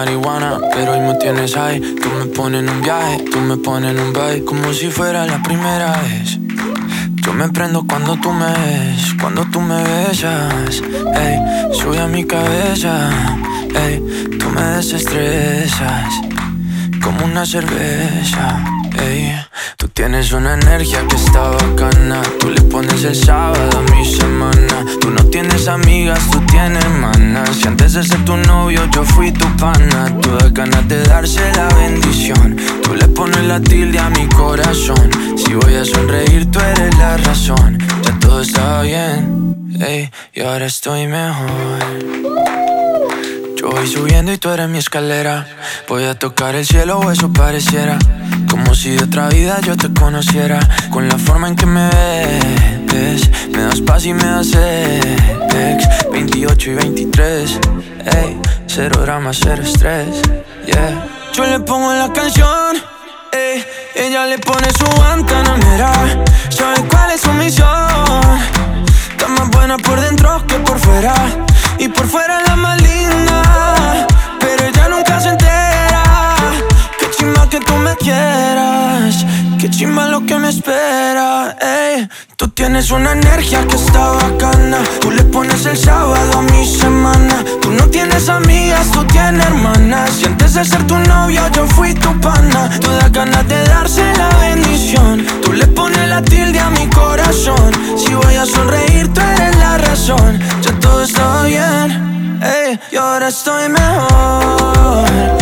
marihuana, pero hoy me tienes high. Tú me pones en un viaje, tú me pones en un vibe, como si fuera la primera vez. Yo me prendo cuando tú me ves, cuando tú me besas. Ey, sube a mi cabeza. Ey, tú me desestresas como una cerveza. Ey, tú tienes una energía que está bacana. Tú le pones el sábado a mi semana. Tú no tienes amigas, tú tienes hermanas. Si antes de ser tu novio yo fui tu pana. Tú das ganas de darse la bendición. Tú le pones la tilde a mi corazón. Si voy a sonreír tú eres la razón. Ya todo está bien, ey, y ahora estoy mejor. Yo voy subiendo y tú eres mi escalera. Voy a tocar el cielo o eso pareciera. Como si de otra vida yo te conociera. Con la forma en que me ves, me das paz y me das sex. 28 y 23, ey, cero drama, cero estrés, yeah. Yo le pongo la canción, ey, ella le pone su Guantanamera. Sabe cuál es su misión. Está más buena por dentro que por fuera. Y por fuera la más linda, pero ella nunca se entera. Qué chimba que tú me quieras, qué chimba lo que me espera, ey. Tú tienes una energía que está bacana. Tú le pones el sábado a mi semana. Tú no tienes amigas, tú tienes hermanas. Y antes de ser tu novio yo fui tu pana. Tú das ganas de darse la bendición. Tú le pones la tilde a mi corazón. Si voy a sonreír tú eres la razón. Ya todo está bien, ey, y ahora estoy mejor.